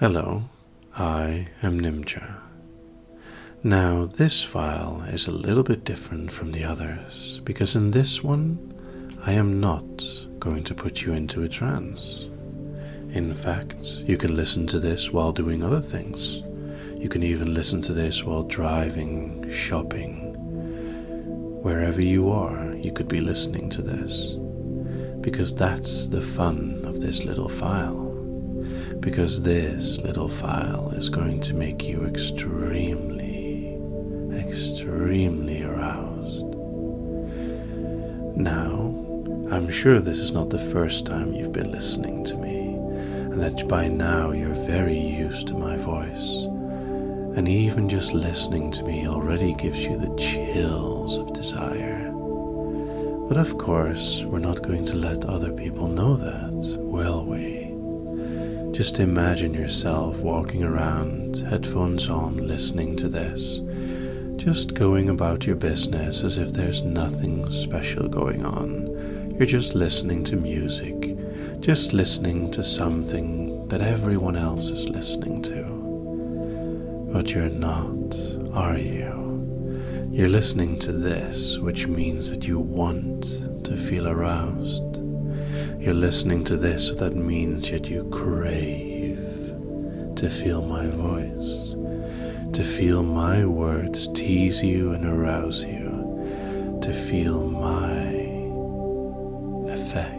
Hello, I am Nimcha. Now this file is a little bit different from the others because in this one I am not going to put you into a trance. In fact, you can listen to this while doing other things. You can even listen to this while driving, shopping. Wherever you are, you could be listening to this. Because that's the fun of this little file. Because this little file is going to make you extremely aroused. Now, I'm sure this is not the first time you've been listening to me, and that by now you're very used to my voice. And even just listening to me already gives you the chills of desire. But of course, we're not going to let other people know that, will we? Just imagine yourself walking around, headphones on, listening to this. Just going about your business as if there's nothing special going on. You're just listening to music, just listening to something that everyone else is listening to. But you're not, are you? You're listening to this, which means that you want to feel aroused. You're listening to this, so that means that you crave to feel my voice, to feel my words tease you and arouse you, to feel my effect.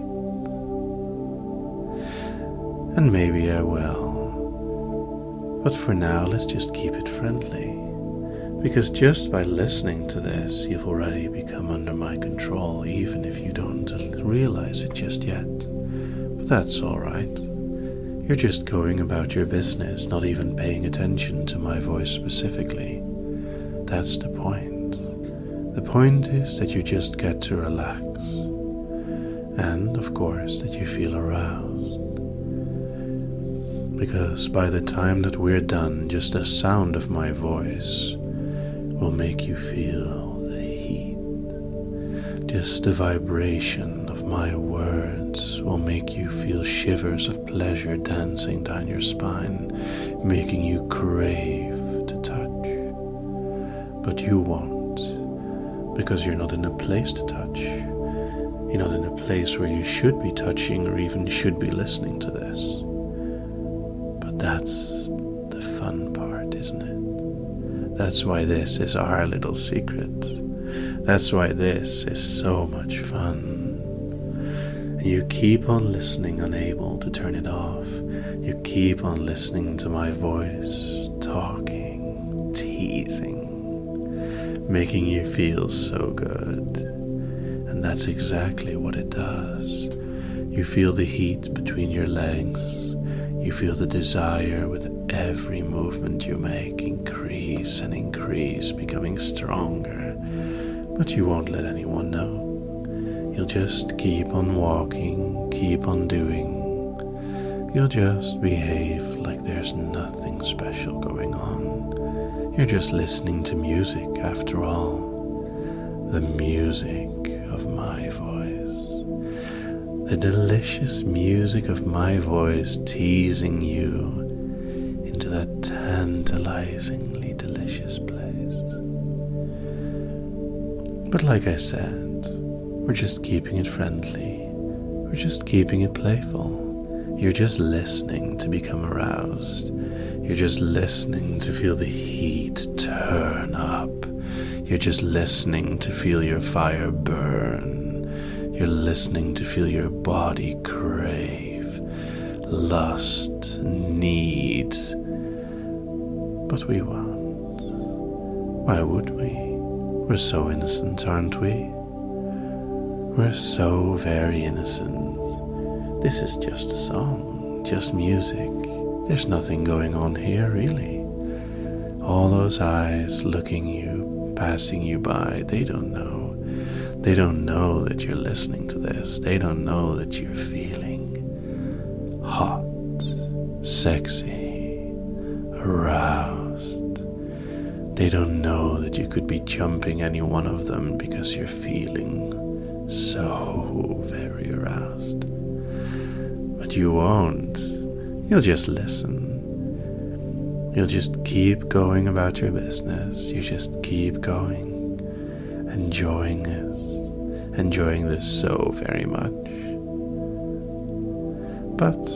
And maybe I will. But for now, let's just keep it friendly. Because just by listening to this, you've already become under my control, even if you don't realize it just yet. But that's alright. You're just going about your business, not even paying attention to my voice specifically. That's the point. The point is that you just get to relax. And, of course, that you feel aroused. Because by the time that we're done, just the sound of my voice will make you feel the heat. Just the vibration of my words will make you feel shivers of pleasure dancing down your spine, making you crave to touch. But you won't, because you're not in a place to touch. You're not in a place where you should be touching or even should be listening to this. But that's the fun part, isn't it? That's why this is our little secret. That's why this is so much fun. You keep on listening, unable to turn it off. You keep on listening to my voice, talking, teasing, making you feel so good. And that's exactly what it does. You feel the heat between your legs. You feel the desire with every movement you make increase and increase, becoming stronger. But you won't let anyone know. You'll just keep on walking, keep on doing. You'll just behave like there's nothing special going on. You're just listening to music after all. The music of my voice. The delicious music of my voice teasing you into that tantalizingly delicious place. But like I said, we're just keeping it friendly. We're just keeping it playful. You're just listening to become aroused. You're just listening to feel the heat turn up. You're just listening to feel your fire burn. You're listening to feel your body crave, lust, need. But we won't. Why would we? We're so innocent, aren't we? We're so very innocent. This is just a song, just music. There's nothing going on here, really. All those eyes looking you, passing you by, they don't know. They don't know that you're listening to this. They don't know that you're feeling hot, sexy, aroused. They don't know that you could be jumping any one of them because you're feeling so very aroused. But you won't. You'll just listen. You'll just keep going about your business. You just keep going, enjoying this so very much. But,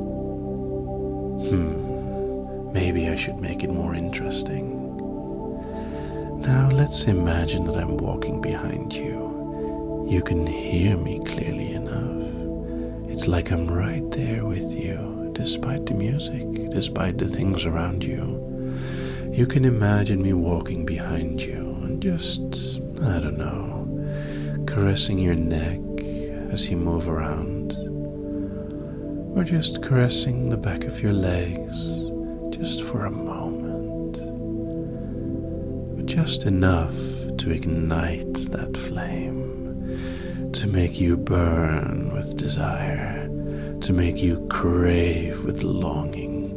maybe I should make it more interesting. Now let's imagine that I'm walking behind you. You can hear me clearly enough. It's like I'm right there with you, despite the music, despite the things around you. You can imagine me walking behind you and just, I don't know, caressing your neck as you move around. Or just caressing the back of your legs, just for a moment. But just enough to ignite that flame, to make you burn with desire, to make you crave with longing.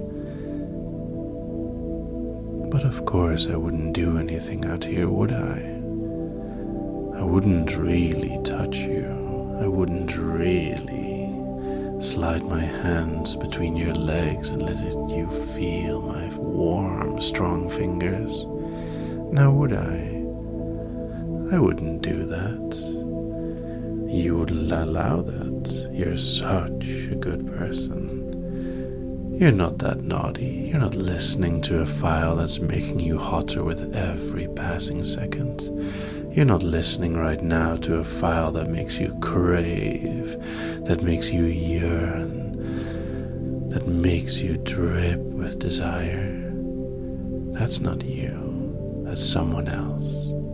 But of course I wouldn't do anything out here, would I? I wouldn't really touch you. I wouldn't really slide my hands between your legs and let you feel my warm, strong fingers. Now would I? I wouldn't do that. You wouldn't allow that. You're such a good person. You're not that naughty. You're not listening to a file that's making you hotter with every passing second. You're not listening right now to a file that makes you crave, that makes you yearn, that makes you drip with desire. That's not you. That's someone else.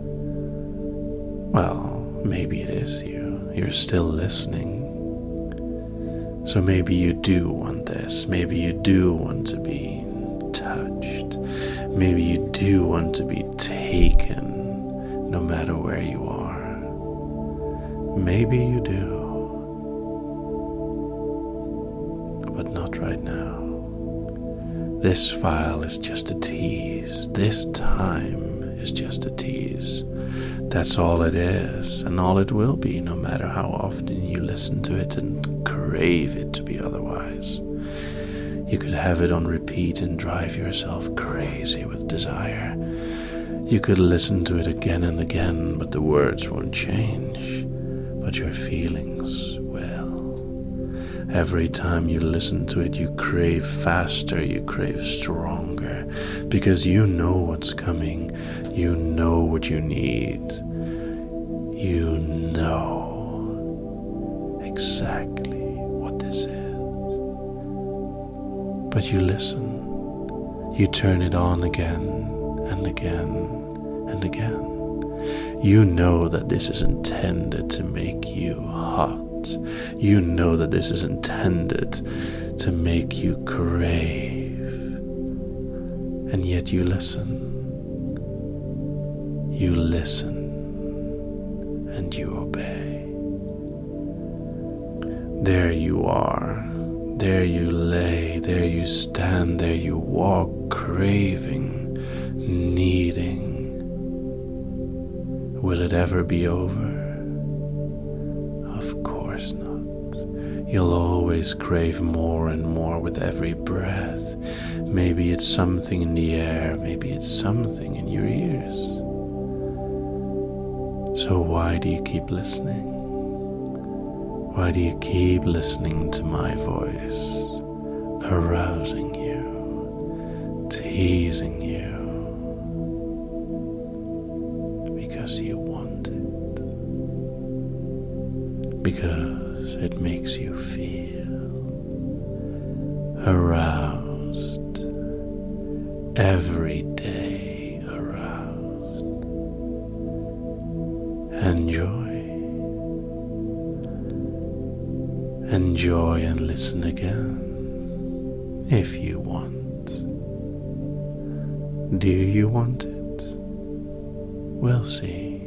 Well, maybe it is you. You're still listening. So maybe you do want this. Maybe you do want to be touched. Maybe you do want to be taken, no matter where you are. Maybe you do. But not right now. This file is just a tease. This time is just a tease. That's all it is, and all it will be, no matter how often you listen to it and crave it to be otherwise. You could have it on repeat and drive yourself crazy with desire. You could listen to it again and again, but the words won't change, but your feelings will. Every time you listen to it, you crave faster, you crave stronger, because you know what's coming, you know what you need, you know exactly what this is. But you listen, you turn it on again and again and again. You know that this is intended to make you hot. You know that this is intended to make you crave. And yet you listen. You listen and you obey. There you are. There you lay. There you stand. There you walk, craving, needing. Will it ever be over? Of course not. You'll always crave more and more with every breath. Maybe it's something in the air, maybe it's something in your ears. So why do you keep listening? Why do you keep listening to my voice, arousing you, teasing you? Because you want it. Because it makes you feel aroused, every day aroused. Enjoy and listen again if you want. Do you want it? We'll see.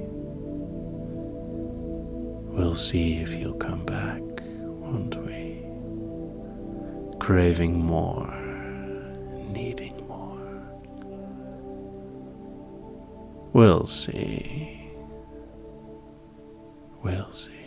We'll see if you'll come back, won't we? Craving more, needing more. We'll see. We'll see.